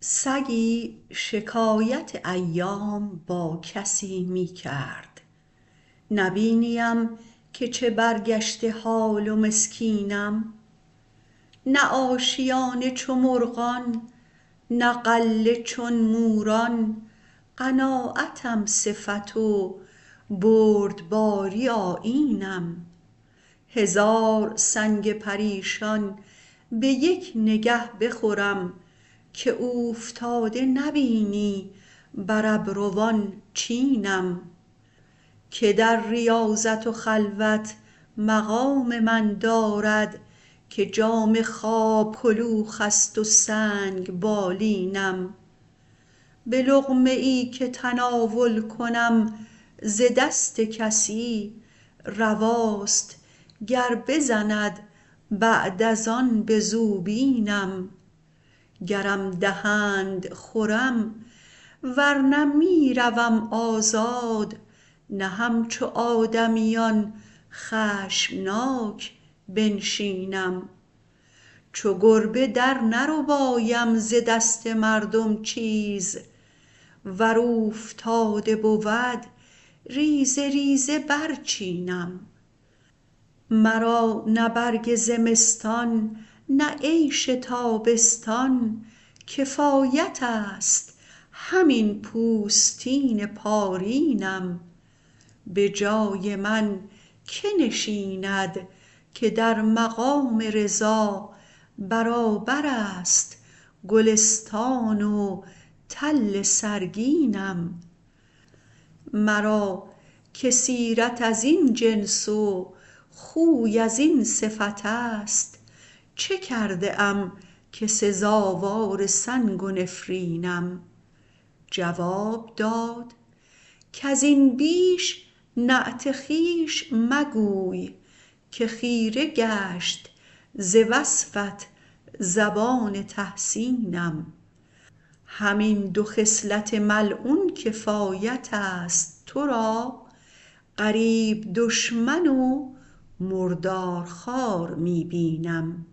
سگی شکایت ایام با کسی می کرد: نبینیم که چه برگشته حال و مسکینم. نه آشیانه چو مرغان، نه غله چون موران، قناعتم صفت و بردباری آیینم. هزار سنگ پریشان به یک نگه بخورم، که اوفتاده نبینی بر ابروان چینم. که در ریاضت و خلوت مقام من دارد، که جامه خواب کلوخ است و سنگ بالینم. به لقمه ای که تناول کنم ز دست کسی، رواست گر بزند بعد از آن به زوبینم. گرم دهند خورم، ورنه می روم آزاد، نه همچو آدمیان خشمناک بنشینم. چو گربه در نربایم ز دست مردم چیز، ور اوفتاده بود ریزه ریزه برچینم. مرا نه برگ زمستان نه عیش تابستان، کفایت است همین پوستین پارینم. به جای من که نشیند که در مقام رضا، برابر است گلستان و تل سرگینم. مرا که سیرت از این جنس و خوی از این صفت است، چه کرده ام که سزاوار سنگ و نفرینم؟ جواب داد کز این بیش نعت خویش مگوی، که خیره گشت ز وصفت زبان تحسینم. همین دو خصلت ملعون کفایت است تو را، غریب دشمن و مردار خوار می بینم.